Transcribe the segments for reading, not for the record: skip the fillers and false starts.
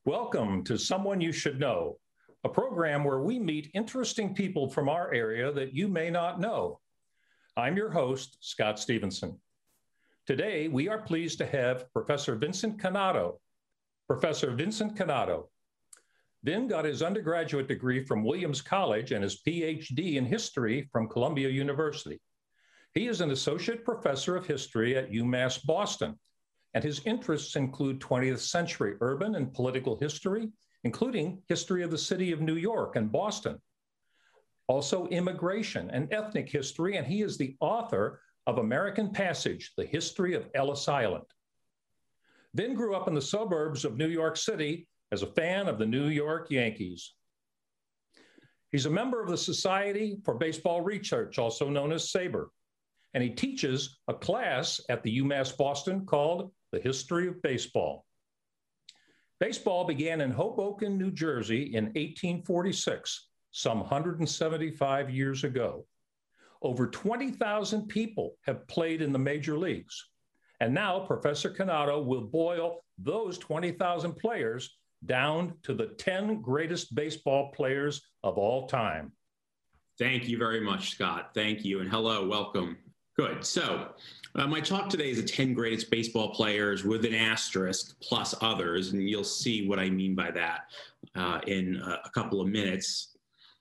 Welcome to Someone You Should Know, a program where we meet interesting people from our area that you may not know. I'm your host, Scott Stevenson. Today, we are pleased to have Professor Vincent Canotto. Professor Vincent Canotto. Vin got his undergraduate degree from Williams College and his PhD in history from Columbia University. He is an associate professor of history at UMass Boston, and his interests include 20th century urban and political history, including history of the city of New York and Boston. Also immigration and ethnic history, and he is the author of American Passage, The History of Ellis Island. Vin grew up in the suburbs of New York City as a fan of the New York Yankees. He's a member of the Society for Baseball Research, also known as SABR, and he teaches a class at the UMass Boston called The History of Baseball. Baseball began in Hoboken, New Jersey in 1846, some 175 years ago. Over 20,000 people have played in the major leagues. And now Professor Canotto will boil those 20,000 players down to the 10 greatest baseball players of all time. Thank you very much, Scott. Thank you. And hello, welcome. Good. So my talk today is the 10 greatest baseball players with an asterisk plus others. And you'll see what I mean by that in a couple of minutes.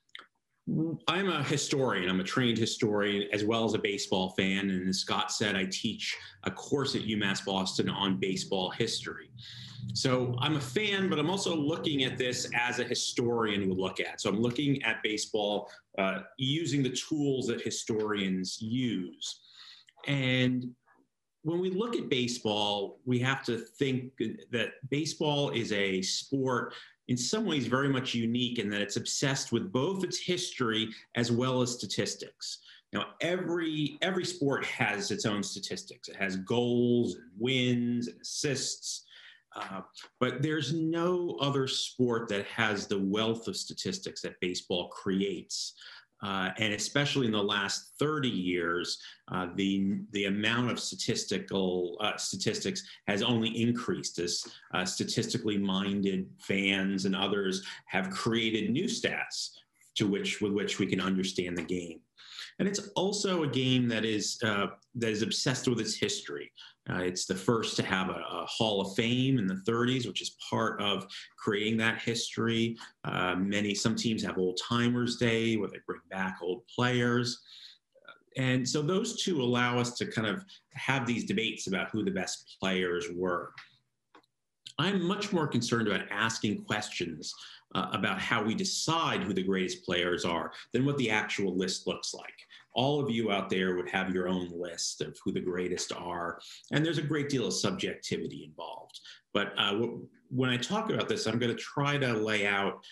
I'm a historian. I'm a trained historian as well as a baseball fan. And as Scott said, I teach a course at UMass Boston on baseball history. So I'm a fan, but I'm also looking at this as a historian would look at. So I'm looking at baseball using the tools that historians use. And when we look at baseball, we have to think that baseball is a sport in some ways very much unique in that it's obsessed with both its history as well as statistics. Now, every sport has its own statistics. It has goals and wins and assists. But there's no other sport that has the wealth of statistics that baseball creates. And especially in the last 30 years, the amount of statistics has only increased as statistically minded fans and others have created new stats with which we can understand the game. And it's also a game that is obsessed with its history. It's the first to have a Hall of Fame in the 30s, which is part of creating that history. Some teams have Old Timers Day, where they bring back old players. And so those two allow us to kind of have these debates about who the best players were. I'm much more concerned about asking questions about how we decide who the greatest players are than what the actual list looks like. All of you out there would have your own list of who the greatest are, and there's a great deal of subjectivity involved. But when I talk about this, I'm going to try to lay out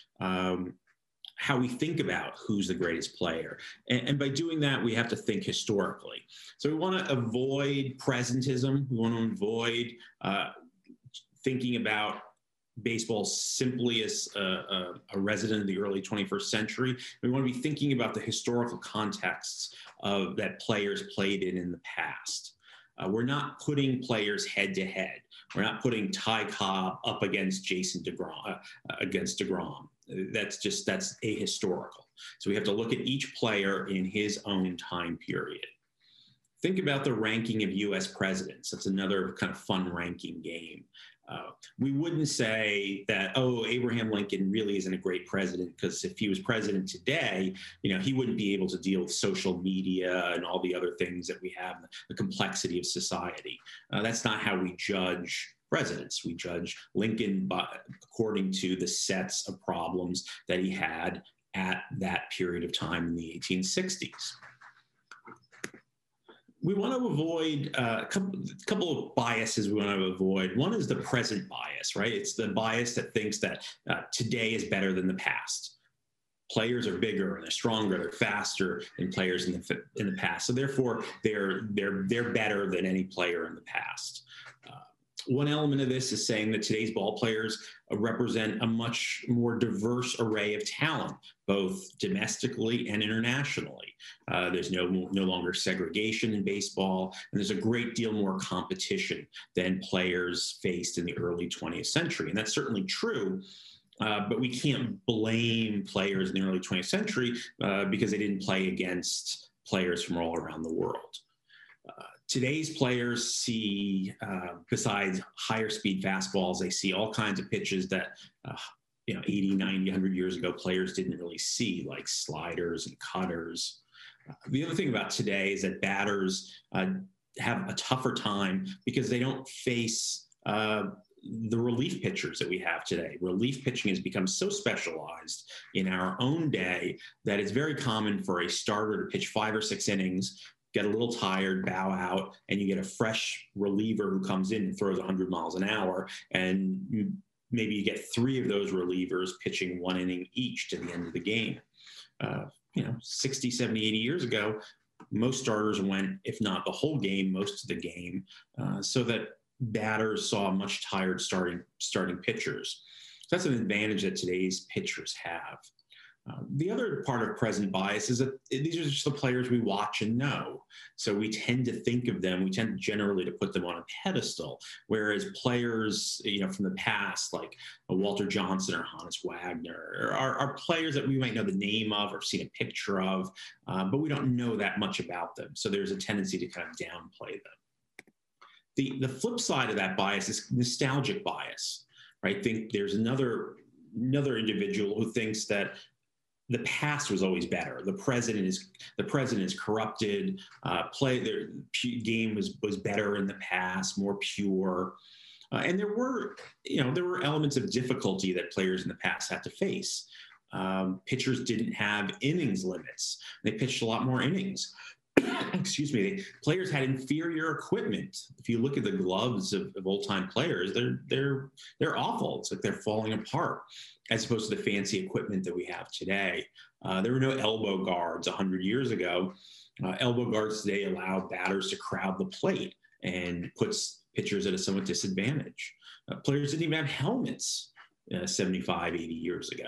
how we think about who's the greatest player. And by doing that, we have to think historically. So we want to avoid presentism. We want to avoid thinking about baseball simply as a resident of the early 21st century. We want to be thinking about the historical contexts that players played in the past. We're not putting players head to head. We're not putting Ty Cobb up against Jason DeGrom. That's ahistorical. So we have to look at each player in his own time period. Think about the ranking of US presidents. That's another kind of fun ranking game. We wouldn't say that, Abraham Lincoln really isn't a great president because if he was president today, he wouldn't be able to deal with social media and all the other things that we have, the complexity of society. That's not how we judge presidents. We judge Lincoln according to the sets of problems that he had at that period of time in the 1860s. We want to avoid a couple of biases we want to avoid. One is the present bias, right? It's the bias that thinks that today is better than the past. Players are bigger and they're stronger, they're faster than players in the past. So therefore, they're better than any player in the past. One element of this is saying that today's ball players represent a much more diverse array of talent, both domestically and internationally. There's no longer segregation in baseball, and there's a great deal more competition than players faced in the early 20th century. And that's certainly true. But we can't blame players in the early 20th century because they didn't play against players from all around the world. Today's players see, besides higher speed fastballs, they see all kinds of pitches that 80, 90, 100 years ago players didn't really see, like sliders and cutters. The other thing about today is that batters have a tougher time because they don't face the relief pitchers that we have today. Relief pitching has become so specialized in our own day that it's very common for a starter to pitch 5 or 6 innings, get a little tired, bow out, and you get a fresh reliever who comes in and throws 100 miles an hour. And maybe you get 3 of those relievers pitching 1 inning each to the end of the game. 60, 70, 80 years ago, most starters went, if not the whole game, most of the game, so that batters saw much tired starting pitchers. So that's an advantage that today's pitchers have. The other part of present bias is that these are just the players we watch and know. So we tend to think of them, we tend generally to put them on a pedestal, whereas players, from the past, like Walter Johnson or Honus Wagner, are players that we might know the name of or seen a picture of, but we don't know that much about them. So there's a tendency to kind of downplay them. The flip side of that bias is nostalgic bias, right? I think there's another individual who thinks that the past was always better. The present is corrupted. Their game was better in the past, more pure. And there were elements of difficulty that players in the past had to face. Pitchers didn't have innings limits. They pitched a lot more innings. Excuse me. Players had inferior equipment. If you look at the gloves of old-time players, they're awful. It's like they're falling apart, as opposed to the fancy equipment that we have today. There were no elbow guards 100 years ago. Elbow guards today allow batters to crowd the plate and puts pitchers at a somewhat disadvantage. Players didn't even have helmets 75, 80 years ago.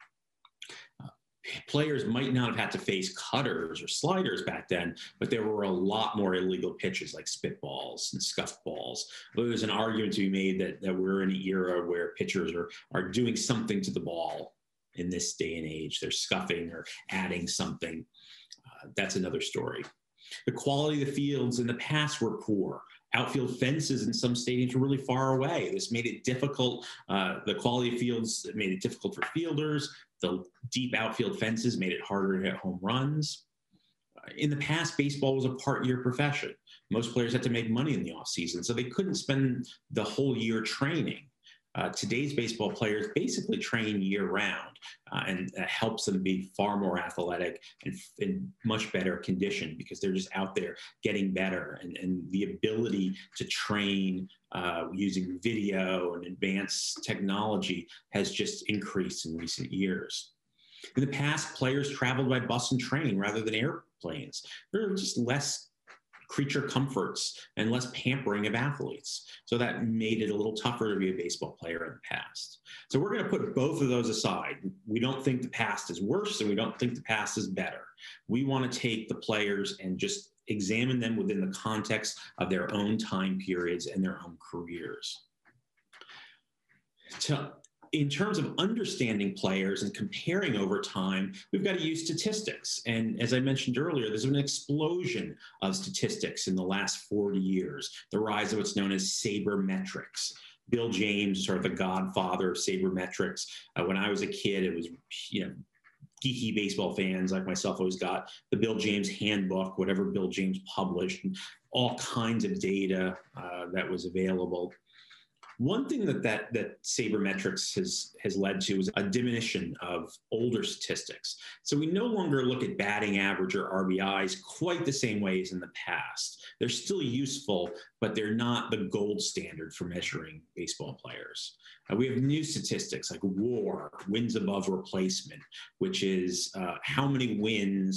Players might not have had to face cutters or sliders back then, but there were a lot more illegal pitches like spitballs and scuff balls. There's an argument to be made that we're in an era where pitchers are doing something to the ball in this day and age. They're scuffing or adding something. That's another story. The quality of the fields in the past were poor. Outfield fences in some stadiums were really far away. This made it difficult. The quality of fields made it difficult for fielders. The deep outfield fences made it harder to hit home runs. In the past, baseball was a part-year profession. Most players had to make money in the offseason, so they couldn't spend the whole year training. Today's baseball players basically train year-round, and that helps them be far more athletic and in much better condition because they're just out there getting better. And the ability to train using video and advanced technology has just increased in recent years. In the past, players traveled by bus and train rather than airplanes. There are just less creature comforts and less pampering of athletes. So that made it a little tougher to be a baseball player in the past. So we're going to put both of those aside. We don't think the past is worse, and we don't think the past is better. We want to take the players and just examine them within the context of their own time periods and their own careers. In terms of understanding players and comparing over time, we've got to use statistics. And as I mentioned earlier, there's an explosion of statistics in the last 40 years, the rise of what's known as sabermetrics. Bill James is sort of the godfather of sabermetrics. When I was a kid, it was, geeky baseball fans like myself always got the Bill James handbook, whatever Bill James published, and all kinds of data that was available. One thing that sabermetrics has led to is a diminution of older statistics. So we no longer look at batting average or RBIs quite the same way as in the past. They're still useful, but they're not the gold standard for measuring baseball players. We have new statistics like WAR, wins above replacement, which is how many wins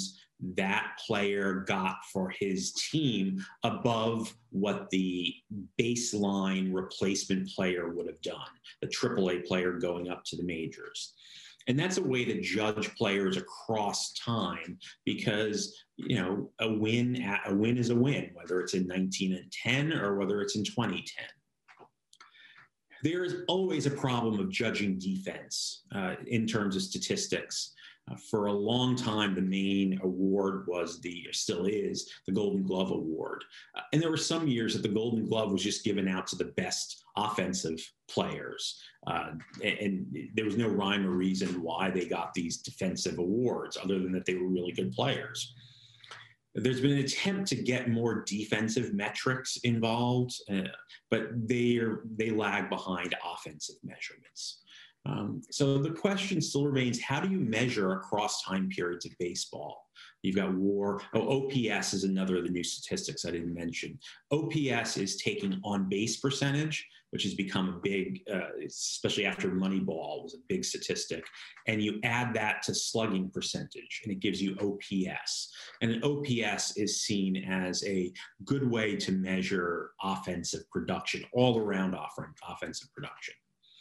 that player got for his team above what the baseline replacement player would have done, the AAA player going up to the majors. And that's a way to judge players across time because, you know, a win is a win, whether it's in 1910 or whether it's in 2010. There is always a problem of judging defense in terms of statistics. For a long time, the main award was still is the Golden Glove Award. And there were some years that the Golden Glove was just given out to the best offensive players. And there was no rhyme or reason why they got these defensive awards other than that they were really good players. There's been an attempt to get more defensive metrics involved, but they lag behind offensive measurements. So the question still remains, how do you measure across time periods of baseball? You've got WAR. OPS is another of the new statistics I didn't mention. OPS is taking on-base percentage, which has become a big, especially after Moneyball was a big statistic, and you add that to slugging percentage, and it gives you OPS. And an OPS is seen as a good way to measure offensive production, all around offensive production.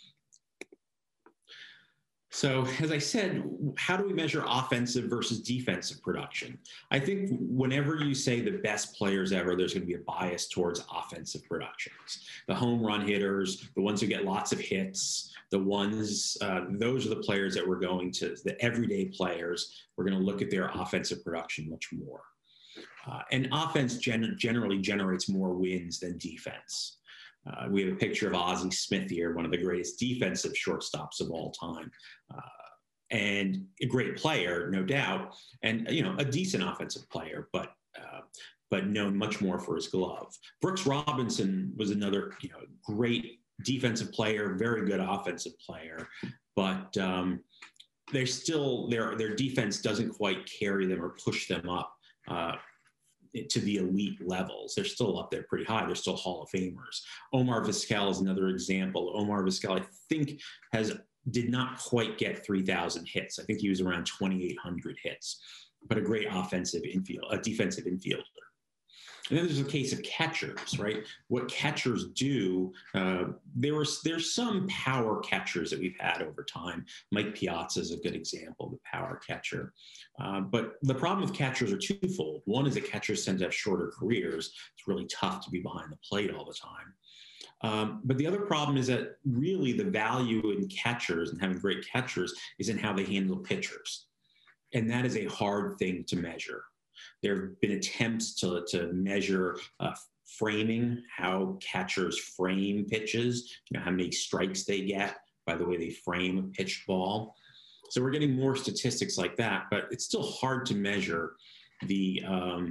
So, as I said, how do we measure offensive versus defensive production? I think whenever you say the best players ever, there's going to be a bias towards offensive productions. The home run hitters, the ones who get lots of hits, those are the players that we're going to, the everyday players, we're going to look at their offensive production much more. And offense generally generates more wins than defense. We have a picture of Ozzie Smith here, one of the greatest defensive shortstops of all time, and a great player, no doubt, and a decent offensive player, but known much more for his glove. Brooks Robinson was another great defensive player, very good offensive player, but they're still their defense doesn't quite carry them or push them up to the elite levels. They're still up there pretty high. They're still Hall of Famers. Omar Vizquel is another example. Omar Vizquel, I think, did not quite get 3,000 hits. I think he was around 2,800 hits, but a great defensive infielder. And then there's a case of catchers, right? What catchers do, there's some power catchers that we've had over time. Mike Piazza is a good example of a power catcher. But the problem with catchers are twofold. One is that catchers tend to have shorter careers. It's really tough to be behind the plate all the time. But the other problem is that really the value in catchers and having great catchers is in how they handle pitchers. And that is a hard thing to measure. There have been attempts to measure framing, how catchers frame pitches, how many strikes they get by the way they frame a pitched ball. So we're getting more statistics like that, but it's still hard to measure the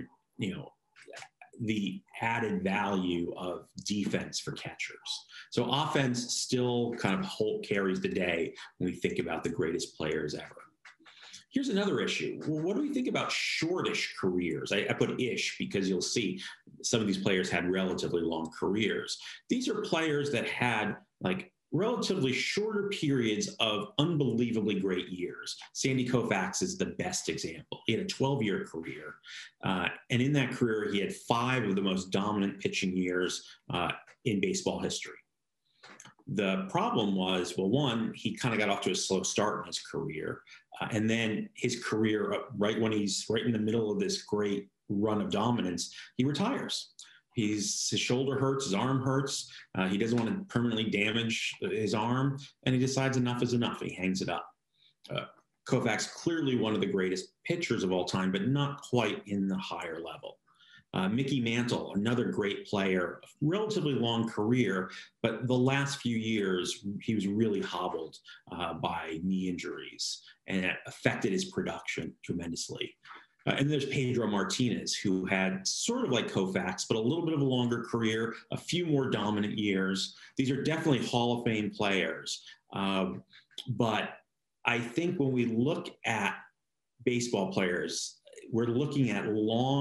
added value of defense for catchers. So offense still kind of carries the day when we think about the greatest players ever. Here's another issue. Well, what do we think about shortish careers? I put ish because you'll see some of these players had relatively long careers. These are players that had relatively shorter periods of unbelievably great years. Sandy Koufax is the best example. He had a 12-year career. And in that career, he had 5 of the most dominant pitching years in baseball history. The problem was, well, one, he kind of got off to a slow start in his career. And then his career, right when he's right in the middle of this great run of dominance, he retires. His shoulder hurts, his arm hurts. He doesn't want to permanently damage his arm, and he decides enough is enough. He hangs it up. Koufax, clearly one of the greatest pitchers of all time, but not quite in the higher level. Mickey Mantle, another great player, relatively long career, but the last few years, he was really hobbled by knee injuries, and it affected his production tremendously. And there's Pedro Martinez, who had sort of like Koufax, but a little bit of a longer career, a few more dominant years. These are definitely Hall of Fame players. But I think when we look at baseball players, we're looking at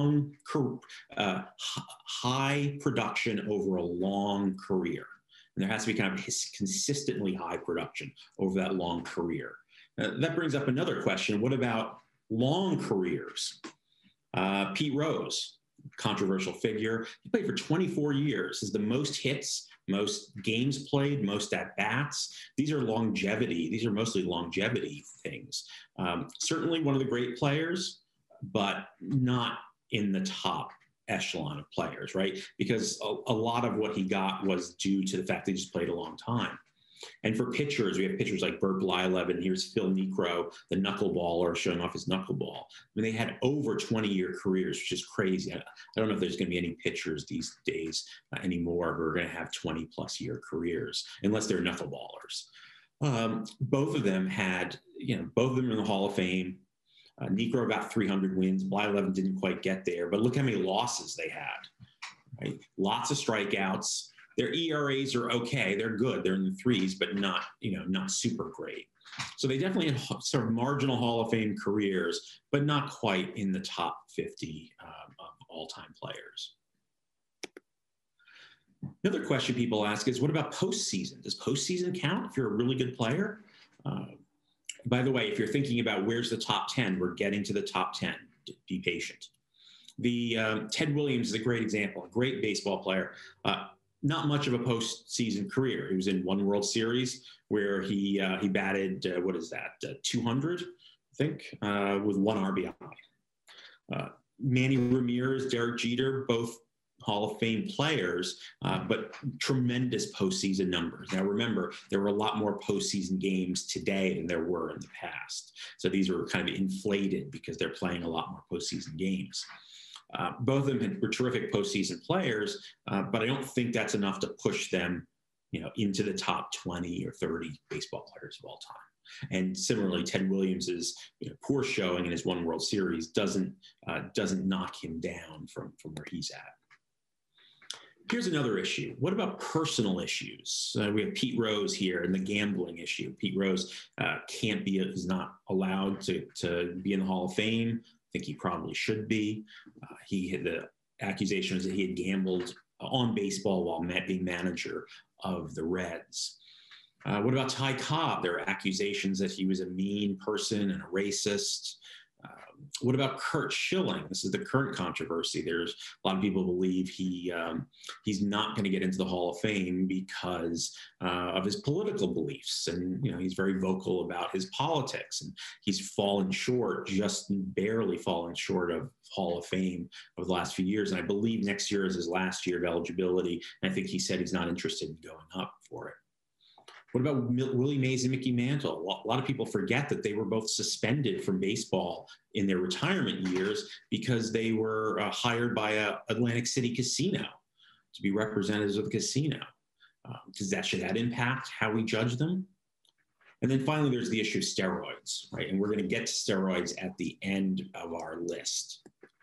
high production over a long career. And there has to be kind of consistently high production over that long career. That brings up another question. What about long careers? Pete Rose, controversial figure. He played for 24 years. Has the most hits, most games played, most at-bats. These are longevity. These are mostly longevity things. Certainly one of the great players, but not in the top echelon of players, right? Because a lot of what he got was due to the fact that he just played a long time. And for pitchers, we have pitchers like Bert Blyleven, and here's Phil Niekro, the knuckleballer, showing off his knuckleball. I mean, they had over 20-year careers, which is crazy. I don't know if there's going to be any pitchers these days anymore who are going to have 20-plus year careers, unless they're knuckleballers. Both of them had, both of them are in the Hall of Fame. Niekro got 300 wins. Blyleven didn't quite get there, but look how many losses they had. Right? Lots of strikeouts. Their ERAs are okay. They're good. They're in the threes, but not super great. So they definitely had sort of marginal Hall of Fame careers, but not quite in the top 50 of all-time players. Another question people ask is, what about postseason? Does postseason count if you're a really good player? By the way, if you're thinking about where's the top 10, we're getting to the top 10. Be patient. Ted Williams is a great example, a great baseball player. Not much of a postseason career. He was in one World Series where he batted 200, I think, with one RBI. Manny Ramirez, Derek Jeter, both Hall of Fame players, but tremendous postseason numbers. Now, remember, there were a lot more postseason games today than there were in the past. So these are kind of inflated because they're playing a lot more postseason games. Both of them were terrific postseason players, but I don't think that's enough to push them, into the top 20 or 30 baseball players of all time. And similarly, Ted Williams's poor showing in his one World Series doesn't knock him down from where he's at. Here's another issue. What about personal issues? We have Pete Rose here and the gambling issue. Pete Rose is not allowed to be in the Hall of Fame. I think he probably should be. The accusation was that he had gambled on baseball while being manager of the Reds. What about Ty Cobb? There are accusations that he was a mean person and a racist. What about Curt Schilling? This is the current controversy. There's a lot of people believe he's not going to get into the Hall of Fame because of his political beliefs, and he's very vocal about his politics, and he's fallen short, just barely fallen short of Hall of Fame over the last few years. And I believe next year is his last year of eligibility, and I think he said he's not interested in going up for it. What about Willie Mays and Mickey Mantle? A lot of people forget that they were both suspended from baseball in their retirement years because they were hired by Atlantic City Casino to be representatives of the casino. Should that impact how we judge them? And then finally, there's the issue of steroids, right? And we're going to get to steroids at the end of our list.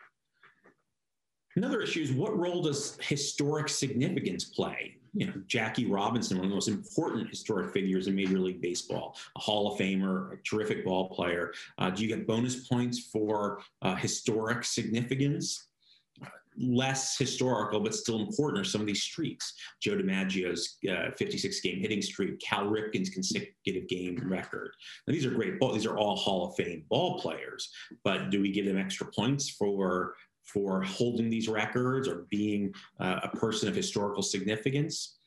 Another issue is, what role does historic significance play? Jackie Robinson, one of the most important historic figures in Major League Baseball, a Hall of Famer, a terrific ball player. Do you get bonus points for historic significance? Less historical, but still important, are some of these streaks. Joe DiMaggio's 56-game hitting streak, Cal Ripken's consecutive game record. Now, these are great. These are all Hall of Fame ball players, but do we give them extra points for holding these records or being a person of historical significance?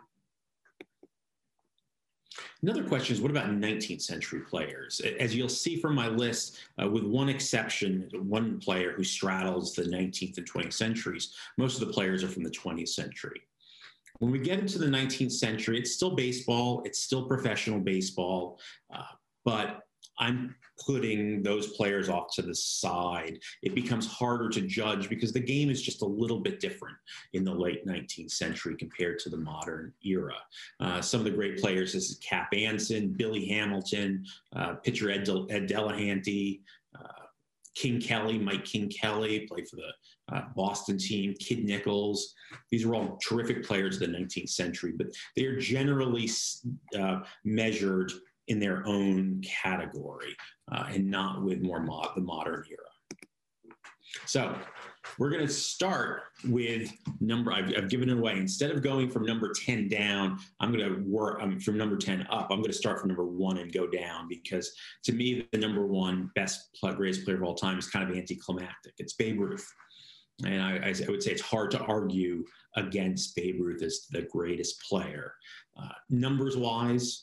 Another question is, what about 19th century players? As you'll see from my list, with one exception, one player who straddles the 19th and 20th centuries, most of the players are from the 20th century. When we get into the 19th century, it's still baseball, it's still professional baseball, but I'm putting those players off to the side. It becomes harder to judge because the game is just a little bit different in the late 19th century compared to the modern era. Some of the great players, this is Cap Anson, Billy Hamilton, pitcher Ed Delahanty, Mike King Kelly, played for the Boston team, Kid Nichols. These are all terrific players of the 19th century, but they are generally measured in their own category and not with the modern era. So we're going to start with I've given it away. Instead of going from number 10 down, I'm going to work from number 10 up. I'm going to start from number 1 and go down, because to me, the number 1 greatest player of all time is kind of anticlimactic. It's Babe Ruth. And I would say it's hard to argue against Babe Ruth as the greatest player. Numbers wise,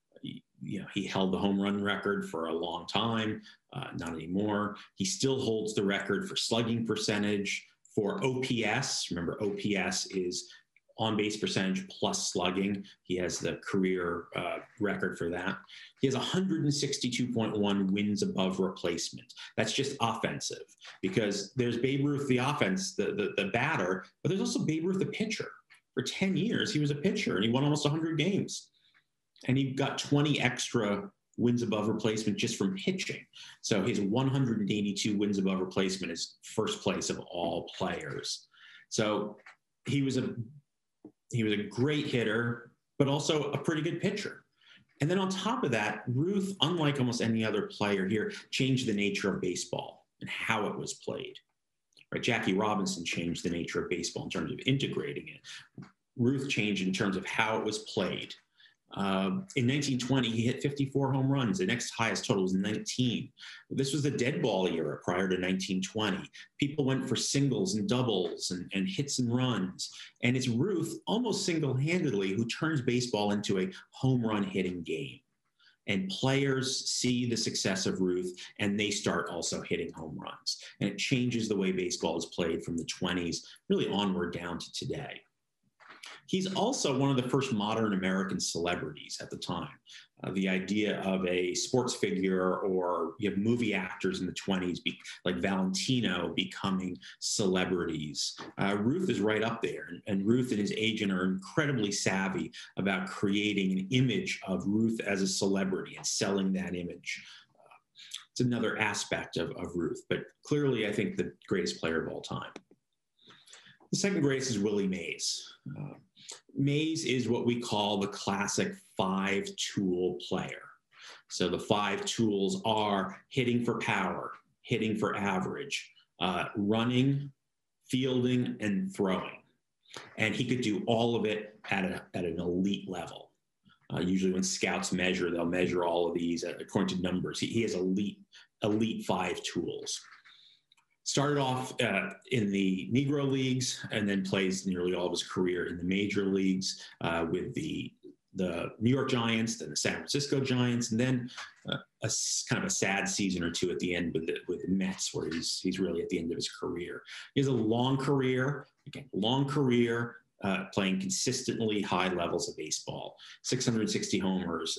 he held the home run record for a long time, not anymore. He still holds the record for slugging percentage, for OPS. Remember, OPS is on-base percentage plus slugging. He has the career record for that. He has 162.1 wins above replacement. That's just offensive, because there's Babe Ruth, the offense, the batter, but there's also Babe Ruth, the pitcher. For 10 years, he was a pitcher, and he won almost 100 games. And he got 20 extra wins above replacement just from pitching. So his 182 wins above replacement is first place of all players. So he was a great hitter, but also a pretty good pitcher. And then on top of that, Ruth, unlike almost any other player here, changed the nature of baseball and how it was played. Right? Jackie Robinson changed the nature of baseball in terms of integrating it. Ruth changed in terms of how it was played. In 1920, he hit 54 home runs. The next highest total was 19. This was the dead ball era prior to 1920. People went for singles and doubles and hits and runs. And it's Ruth, almost single-handedly, who turns baseball into a home run hitting game. And players see the success of Ruth, and they start also hitting home runs. And it changes the way baseball is played from the 20s, really onward down to today. He's also one of the first modern American celebrities at the time. The idea of a sports figure, or you have movie actors in the 20s, like Valentino, becoming celebrities. Ruth is right up there, and Ruth and his agent are incredibly savvy about creating an image of Ruth as a celebrity and selling that image. It's another aspect of Ruth, but clearly I think the greatest player of all time. The second greatest is Willie Mays. Mays is what we call the classic 5-tool player. So the 5 tools are hitting for power, hitting for average, running, fielding, and throwing. And he could do all of it at an elite level. Usually when scouts measure, they'll measure all of these according to numbers. He has elite 5 tools. Started off in the Negro Leagues, and then plays nearly all of his career in the major leagues with the New York Giants, then the San Francisco Giants, and then a kind of a sad season or two at the end with the Mets, where he's really at the end of his career. He has a long career, playing consistently high levels of baseball. 660 homers,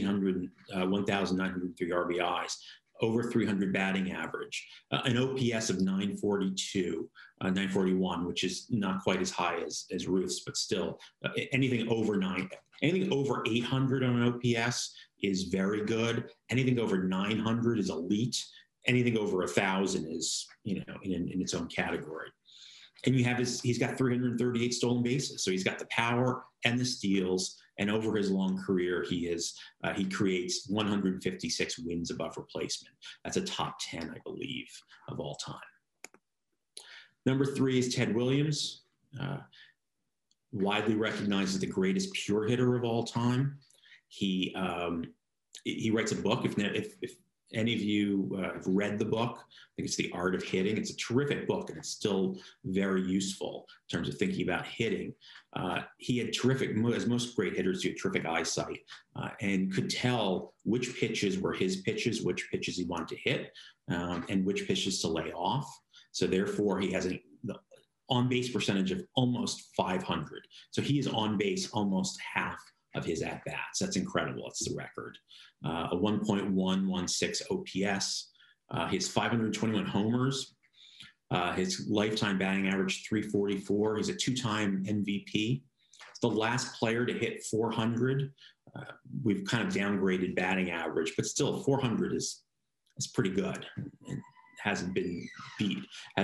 1,903 RBIs. Over 300 batting average, an OPS of 942, 941, which is not quite as high as Ruth's, but still anything over 800 on an OPS is very good. Anything over 900 is elite. Anything over 1,000 is, in its own category. And he's got 338 stolen bases. So he's got the power and the steals. And over his long career, he creates 156 wins above replacement. That's a top 10, I believe, of all time. Number 3 is Ted Williams, widely recognized as the greatest pure hitter of all time. He writes a book. If any of you have read the book, I think it's The Art of Hitting. It's a terrific book, and it's still very useful in terms of thinking about hitting. He had as most great hitters do, terrific eyesight, and could tell which pitches were his pitches, which pitches he wanted to hit, and which pitches to lay off. So therefore, he has an on-base percentage of almost 500. So he is on base almost half of his at-bats. That's incredible. That's the record. A 1.116 OPS. He has 521 homers. His lifetime batting average, 344. He's a 2-time MVP. He's the last player to hit 400. We've kind of downgraded batting average, but still 400 is pretty good. It hasn't been beat.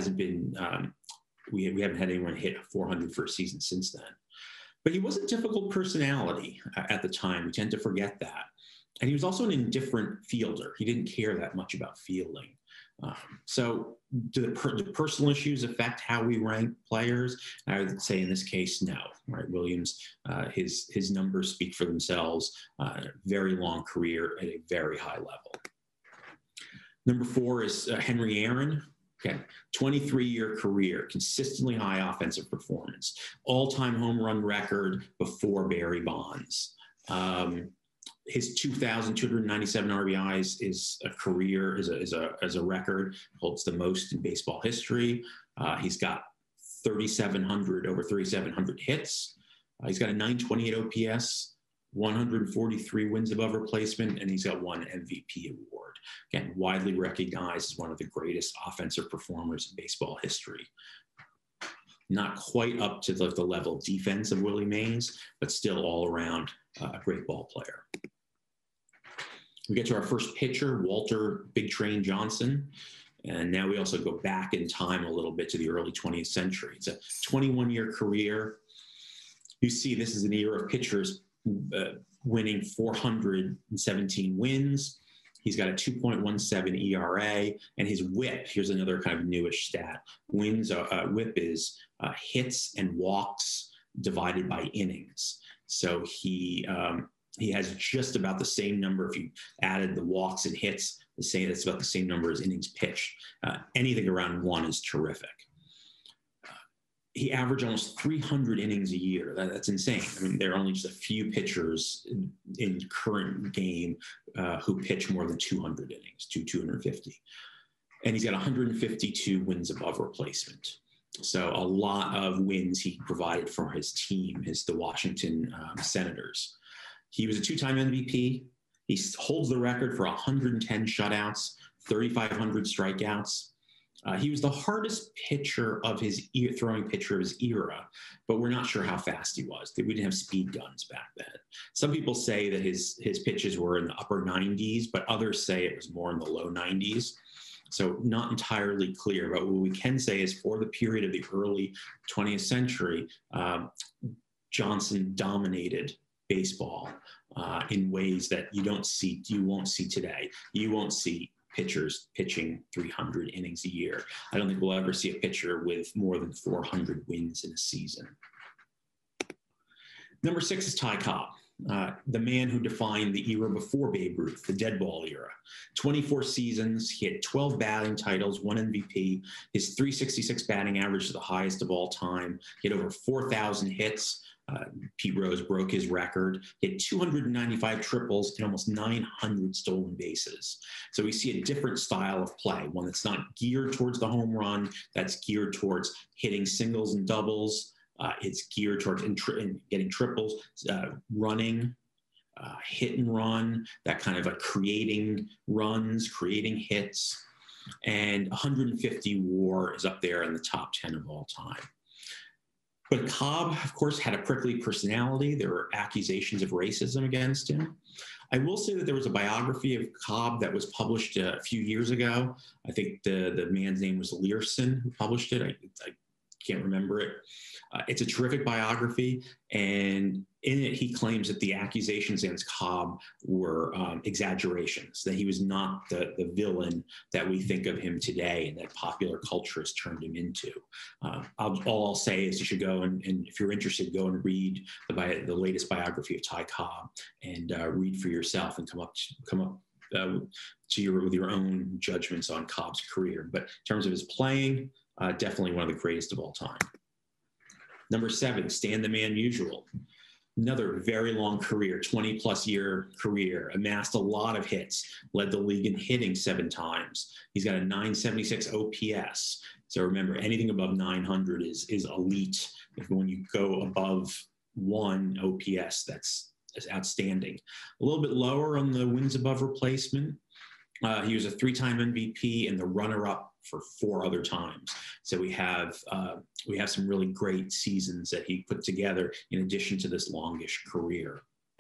We haven't had anyone hit 400 for a season since then. But he was a difficult personality at the time. We tend to forget that. And he was also an indifferent fielder. He didn't care that much about fielding. So do the personal issues affect how we rank players? I would say in this case, no. Right, Williams, his numbers speak for themselves. Very long career at a very high level. Number 4 is Henry Aaron. Okay, 23-year career, consistently high offensive performance, all-time home run record before Barry Bonds. His 2,297 RBIs is a career, is a record, holds the most in baseball history. He's got over 3,700 hits. He's got a 928 OPS, 143 wins above replacement, and he's got 1 MVP award. Again, widely recognized as one of the greatest offensive performers in baseball history. Not quite up to the level of defense of Willie Mays, but still all around a great ball player. We get to our first pitcher, Walter Big Train Johnson. And now we also go back in time a little bit to the early 20th century. It's a 21-year career. You see, this is an era of pitchers winning 417 wins. He's got a 2.17 ERA, and his WHIP, here's another kind of newish stat. WHIP is hits and walks divided by innings. So he has just about the same number. If you added the walks and hits, that's about the same number as innings pitched. Anything around 1 is terrific. He averaged almost 300 innings a year. That's insane. I mean, there are only just a few pitchers in current game who pitch more than 200 innings, 250. And he's got 152 wins above replacement. So a lot of wins he provided for his team, the Washington Senators. He was a 2-time MVP. He holds the record for 110 shutouts, 3,500 strikeouts. He was the hardest pitcher of throwing pitcher of his era, but we're not sure how fast he was. We didn't have speed guns back then. Some people say that his pitches were in the upper 90s, but others say it was more in the low 90s. So not entirely clear, but what we can say is for the period of the early 20th century, Johnson dominated baseball in ways that you won't see today. You won't see pitchers pitching 300 innings a year. I don't think we'll ever see a pitcher with more than 400 wins in a season. Number 6 is Ty Cobb, the man who defined the era before Babe Ruth, the dead ball era. 24 seasons, he had 12 batting titles, 1 MVP. His .366 batting average is the highest of all time. He had over 4,000 hits. Pete Rose broke his record. He had 295 triples and almost 900 stolen bases. So we see a different style of play, one that's not geared towards the home run, that's geared towards hitting singles and doubles. It's geared towards getting triples, running, hit and run, that kind of creating runs, creating hits. And 150 WAR is up there in the top 10 of all time. But Cobb, of course, had a prickly personality. There were accusations of racism against him. I will say that there was a biography of Cobb that was published a few years ago. I think the man's name was Learson who published it. I can't remember it. It's a terrific biography, and in it, he claims that the accusations against Cobb were exaggerations, that he was not the villain that we think of him today and that popular culture has turned him into. All I'll say is you should go and if you're interested, go and read the latest biography of Ty Cobb and read for yourself and come up with your own judgments on Cobb's career. But in terms of his playing, definitely one of the greatest of all time. Number 7, Stan the Man Musial. Another very long career, 20-plus year career, amassed a lot of hits, led the league in hitting 7 times. He's got a 976 OPS. So remember, anything above 900 is elite. When you go above 1 OPS, that's outstanding. A little bit lower on the wins above replacement. He was a 3-time MVP and the runner-up for 4 other times. So we have some really great seasons that he put together in addition to this longish career.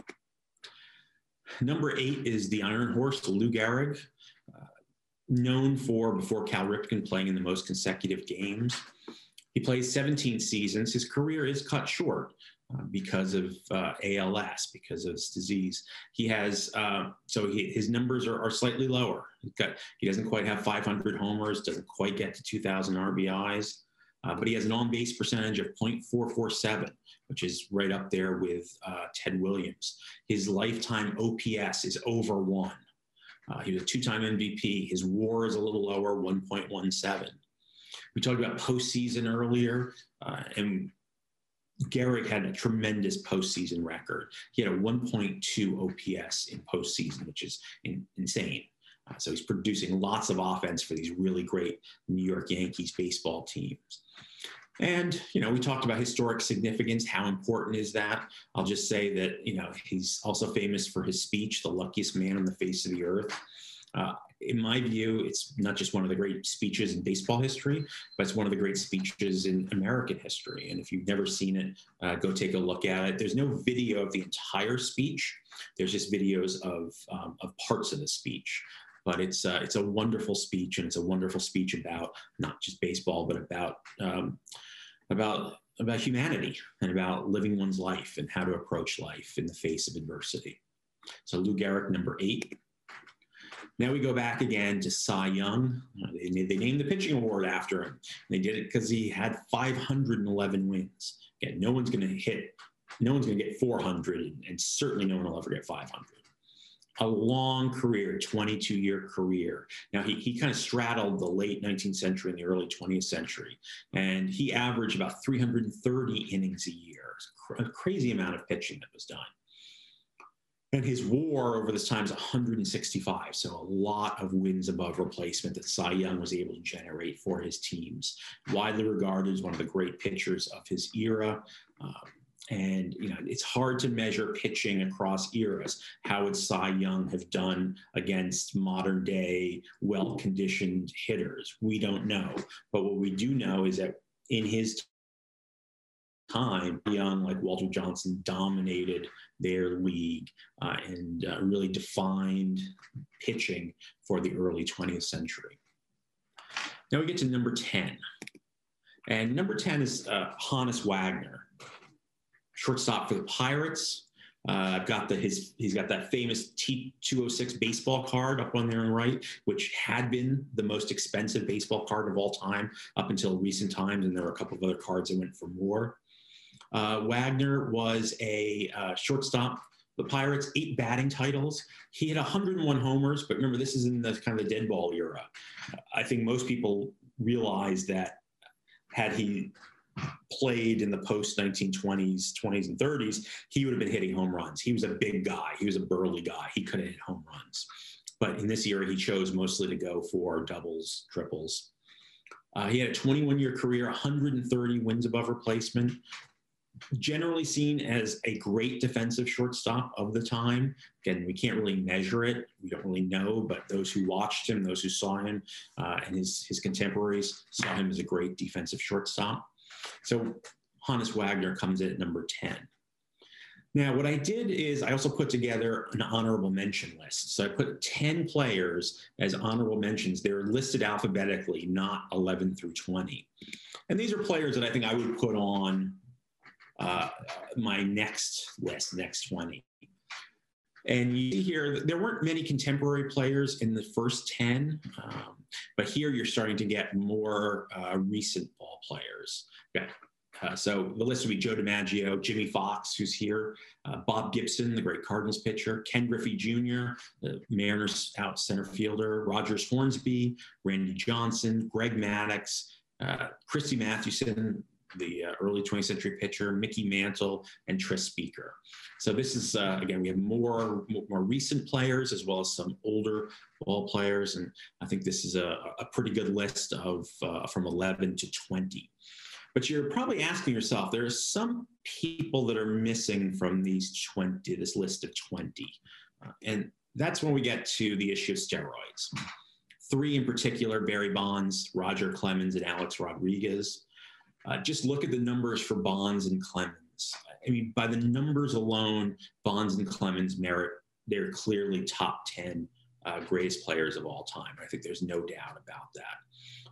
Number 8 is the Iron Horse, Lou Gehrig, known for, before Cal Ripken, playing in the most consecutive games. He plays 17 seasons. His career is cut short. because of ALS, because of his disease. He has, his numbers are slightly lower. He doesn't quite have 500 homers, doesn't quite get to 2,000 RBIs, but he has an on-base percentage of .447, which is right up there with Ted Williams. His lifetime OPS is over 1. He was a 2-time MVP. His WAR is a little lower, 1.17. We talked about postseason earlier, and Gehrig had a tremendous postseason record. He had a 1.2 OPS in postseason, which is insane. So he's producing lots of offense for these really great New York Yankees baseball teams. And, we talked about historic significance. How important is that? I'll just say that, he's also famous for his speech, "The Luckiest Man on the Face of the Earth." In my view, it's not just one of the great speeches in baseball history, but it's one of the great speeches in American history. And if you've never seen it, go take a look at it. There's no video of the entire speech. There's just videos of parts of the speech. But it's a wonderful speech, and it's a wonderful speech about not just baseball, but about humanity and about living one's life and how to approach life in the face of adversity. So Lou Gehrig, number 8. Now we go back again to Cy Young. They named the pitching award after him. They did it because he had 511 wins. Again, no one's going to get 400, and certainly no one will ever get 500. A long career, 22-year career. Now, he kind of straddled the late 19th century and the early 20th century, and he averaged about 330 innings a year. A crazy amount of pitching that was done. And his WAR over this time is 165, so a lot of wins above replacement that Cy Young was able to generate for his teams. Widely regarded as one of the great pitchers of his era. And, it's hard to measure pitching across eras. How would Cy Young have done against modern day, well-conditioned hitters? We don't know. But what we do know is that in his time, Young, like Walter Johnson, dominated their league and really defined pitching for the early 20th century. Now we get to number 10. And number 10 is Honus Wagner, shortstop for the Pirates. I've got he's got that famous T206 baseball card up on there on the right, which had been the most expensive baseball card of all time up until recent times, and there were a couple of other cards that went for more. Wagner was a shortstop. The Pirates, 8 batting titles. He had 101 homers, but remember, this is in the kind of the dead ball era. I think most people realize that had he played in the post-1920s, 20s, and 30s, he would have been hitting home runs. He was a big guy. He was a burly guy. He could have hit home runs. But in this era, he chose mostly to go for doubles, triples. He had a 21-year career, 130 wins above replacement. Generally seen as a great defensive shortstop of the time. Again, we can't really measure it. We don't really know, but those who watched him, those who saw him, and his contemporaries saw him as a great defensive shortstop. So Honus Wagner comes in at number 10. Now, what I did is I also put together an honorable mention list. So I put 10 players as honorable mentions. They're listed alphabetically, not 11 through 20. And these are players that I think I would put on my next list, next 20. And you see here, there weren't many contemporary players in the first 10, but here you're starting to get more recent ball players. Okay. So the list would be Joe DiMaggio, Jimmy Fox, who's here, Bob Gibson, the great Cardinals pitcher, Ken Griffey Jr., the Mariners out center fielder, Rogers Hornsby, Randy Johnson, Greg Maddux, Christy Mathewson, the early 20th century pitcher, Mickey Mantle, and Tris Speaker. So this is, again, we have more recent players as well as some older ball players. And I think this is a pretty good list of from 11 to 20. But you're probably asking yourself, there are some people that are missing from this list of 20. And that's when we get to the issue of steroids. 3 in particular, Barry Bonds, Roger Clemens, and Alex Rodriguez. Just look at the numbers for Bonds and Clemens. I mean, by the numbers alone, Bonds and Clemens they're clearly top 10 greatest players of all time. I think there's no doubt about that.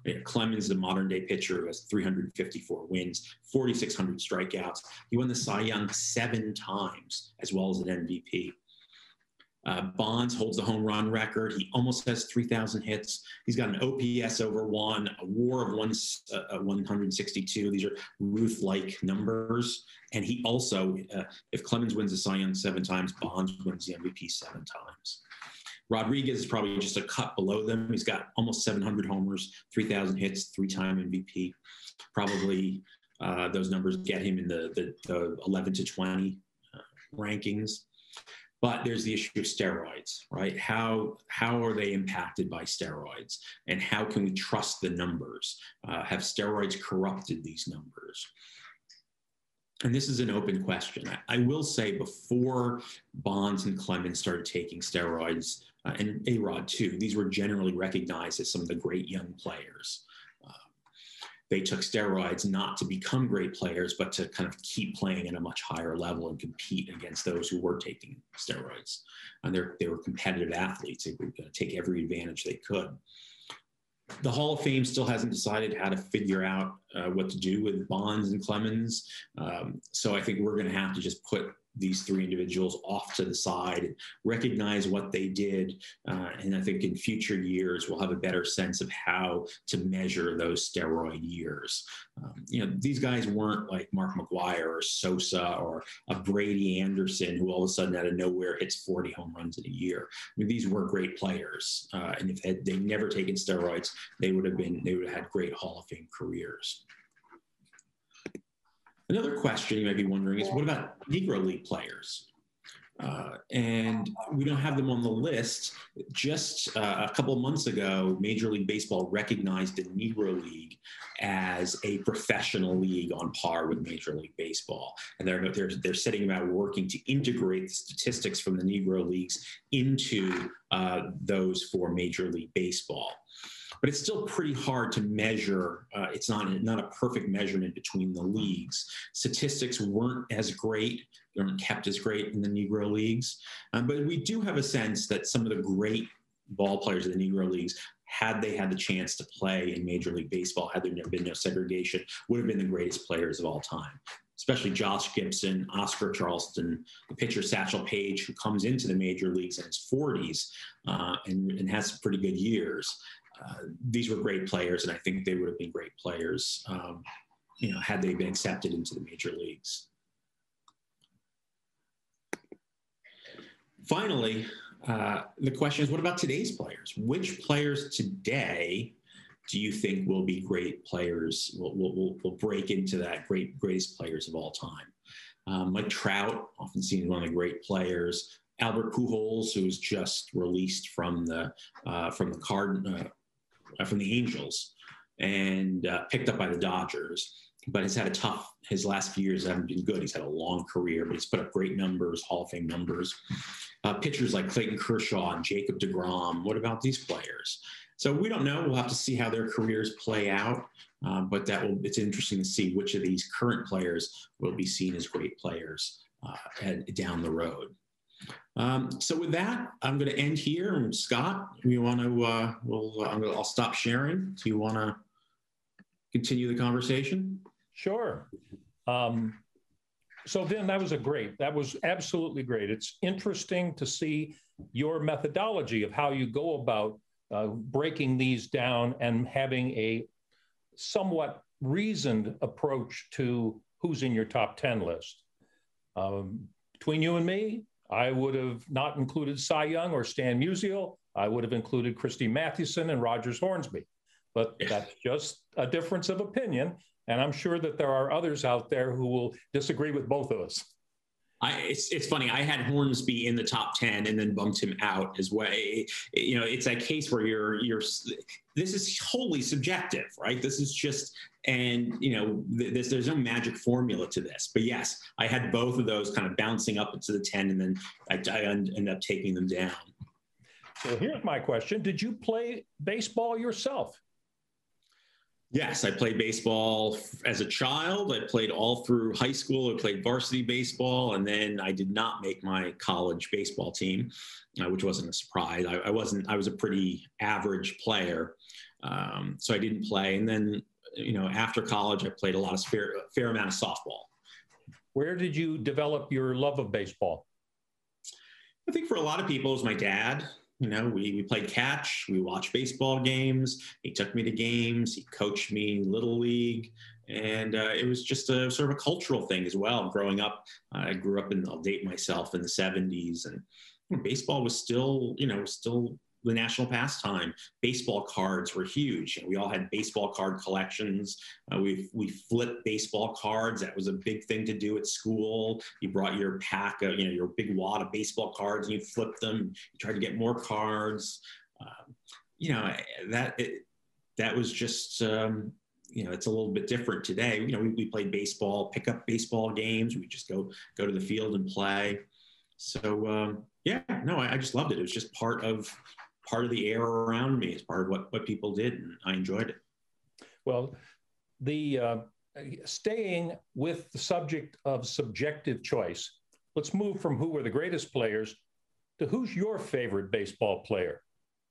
Clemens, the modern day pitcher, has 354 wins, 4,600 strikeouts. He won the Cy Young 7 times, as well as an MVP. Bonds holds the home run record. He almost has 3,000 hits. He's got an OPS over 1, a WAR of 162. These are Ruth-like numbers. And he also, if Clemens wins the Cy Young 7 times, Bonds wins the MVP 7 times. Rodriguez is probably just a cut below them. He's got almost 700 homers, 3,000 hits, 3-time MVP. Probably those numbers get him in the 11 to 20 rankings. But there's the issue of steroids, right? How are they impacted by steroids? And how can we trust the numbers? Have steroids corrupted these numbers? And this is an open question. I will say before Bonds and Clemens started taking steroids, and A-Rod too, these were generally recognized as some of the great young players. They took steroids not to become great players, but to kind of keep playing at a much higher level and compete against those who were taking steroids. And they were competitive athletes. They were going to take every advantage they could. The Hall of Fame still hasn't decided how to figure out what to do with Bonds and Clemens. So I think we're going to have to just put these 3 individuals off to the side and recognize what they did. And I think in future years, we'll have a better sense of how to measure those steroid years. These guys weren't like Mark McGwire or Sosa or a Brady Anderson, who all of a sudden out of nowhere hits 40 home runs in a year. I mean, these were great players. And if they never taken steroids, they would have had great Hall of Fame careers. Another question you might be wondering is, what about Negro League players? And we don't have them on the list. Just a couple of months ago, Major League Baseball recognized the Negro League as a professional league on par with Major League Baseball. And they're setting about working to integrate the statistics from the Negro Leagues into those for Major League Baseball. But it's still pretty hard to measure. It's not a perfect measurement between the leagues. Statistics weren't as great, weren't kept as great in the Negro Leagues. But we do have a sense that some of the great ball players of the Negro Leagues, had they had the chance to play in Major League Baseball, had there been no segregation, would have been the greatest players of all time. Especially Josh Gibson, Oscar Charleston, the pitcher Satchel Paige, who comes into the major leagues in his 40s and has some pretty good years. These were great players, and I think they would have been great players, had they been accepted into the major leagues. Finally, the question is, what about today's players? Which players today do you think will be great players, will break into that greatest players of all time? Mike Trout, often seen as one of the great players. Albert Pujols, who was just released from the Angels and picked up by the Dodgers, but has had his last few years haven't been good. He's had a long career, but he's put up great numbers, Hall of Fame numbers. Pitchers like Clayton Kershaw and Jacob deGrom. What about these players? So we don't know. We'll have to see how their careers play out. But it's interesting to see which of these current players will be seen as great players down the road. So with that, I'm going to end here. And Scott, you want to? I'll stop sharing. Do you want to continue the conversation? Sure. So Vin, that was absolutely great. It's interesting to see your methodology of how you go about breaking these down and having a somewhat reasoned approach to who's in your top 10 list. Between you and me, I would have not included Cy Young or Stan Musial. I would have included Christy Mathewson and Rogers Hornsby. But that's just a difference of opinion. And I'm sure that there are others out there who will disagree with both of us. It's funny. I had Hornsby in the top 10 and then bumped him out as well. It's that case where this is wholly subjective, right? This is just, and there's no magic formula to this. But yes, I had both of those kind of bouncing up into the 10, and then I ended up taking them down. So here's my question: did you play baseball yourself? Yes, I played baseball as a child. I played all through high school. I played varsity baseball, and then I did not make my college baseball team, which wasn't a surprise. I was a pretty average player. So I didn't play. And then, after college, I played a lot of fair amount of softball. Where did you develop your love of baseball? I think for a lot of people, it was my dad. We played catch. We watched baseball games. He took me to games. He coached me in Little League. And it was just a sort of a cultural thing as well. Growing up, I grew up I'll date myself, in the 70s. And baseball was still the national pastime. Baseball cards were huge. We all had baseball card collections. We flipped baseball cards. That was a big thing to do at school. You brought your pack of, your big wad of baseball cards, and you flipped them. You tried to get more cards. That was just, it's a little bit different today. We played baseball, pick up baseball games. We just go to the field and play. So I just loved it. It was just part of the air around me. It's part of what people did, and I enjoyed it. Well, the staying with the subject of subjective choice, let's move from who were the greatest players to who's your favorite baseball player.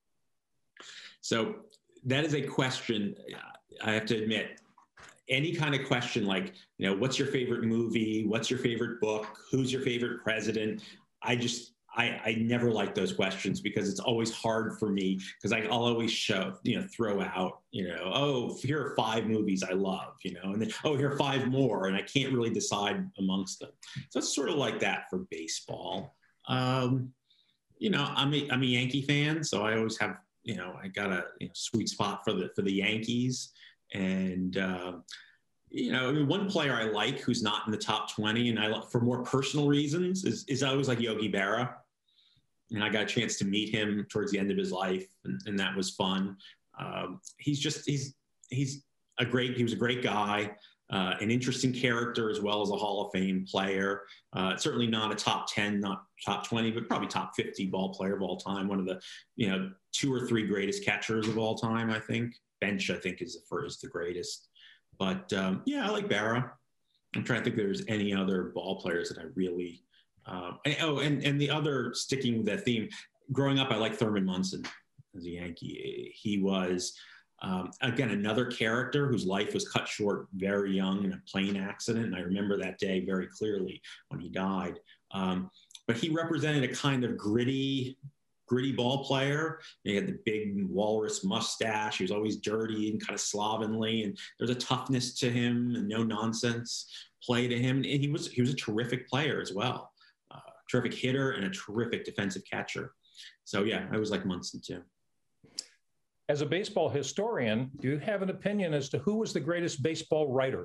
So that is a question, I have to admit. Any kind of question like, what's your favorite movie? What's your favorite book? Who's your favorite president? I never like those questions, because it's always hard for me, because I'll always throw out, here are 5 movies I love, and then, here are 5 more, and I can't really decide amongst them. So it's sort of like that for baseball. I'm a Yankee fan, so I always have, I got a sweet spot for the Yankees. And, one player I like who's not in the top 20, and for more personal reasons, is I always like Yogi Berra. And I got a chance to meet him towards the end of his life, and that was fun. He was a great guy, an interesting character, as well as a Hall of Fame player. Certainly not a top 10, not top 20, but probably top 50 ball player of all time. One of the 2 or 3 greatest catchers of all time, I think. Bench, I think, is the greatest. But I like Berra. I'm trying to think if there's any other ball players that I really. And the other, sticking with that theme, growing up, I liked Thurman Munson as a Yankee. He was, again, another character whose life was cut short very young in a plane accident. And I remember that day very clearly when he died. But he represented a kind of gritty ball player. He had the big walrus mustache. He was always dirty and kind of slovenly. And there's a toughness to him and no nonsense play to him. And he was a terrific player as well. Terrific hitter and a terrific defensive catcher. So I always like Munson too. As a baseball historian, do you have an opinion as to who was the greatest baseball writer?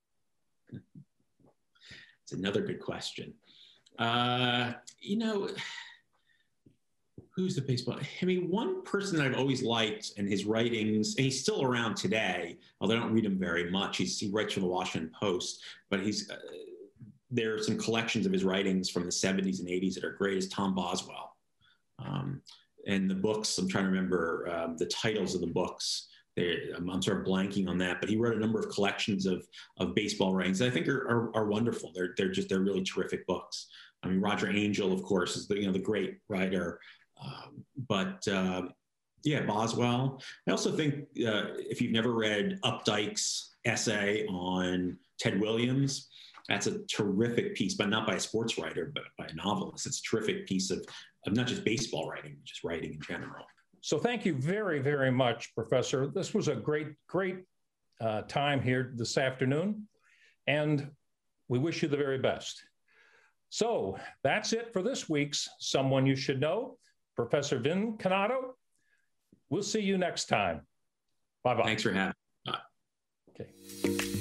It's another good question. Who's the baseball? One person I've always liked, and his writings, and he's still around today, although I don't read him very much. He writes for the Washington Post, but there are some collections of his writings from the 70s and 80s that are great, is Tom Boswell. And the books, I'm trying to remember the titles of the books. I'm sort of blanking on that, but he wrote a number of collections of baseball writings that I think are wonderful. They're really terrific books. Roger Angell, of course, is the great writer. Boswell. I also think if you've never read Updike's essay on Ted Williams, that's a terrific piece, but not by a sports writer, but by a novelist. It's a terrific piece of not just baseball writing, but just writing in general. So thank you very, very much, Professor. This was a great time here this afternoon, and we wish you the very best. So that's it for this week's Someone You Should Know. Professor Vin Cannato, we'll see you next time. Bye-bye. Thanks for having me. Bye. Okay.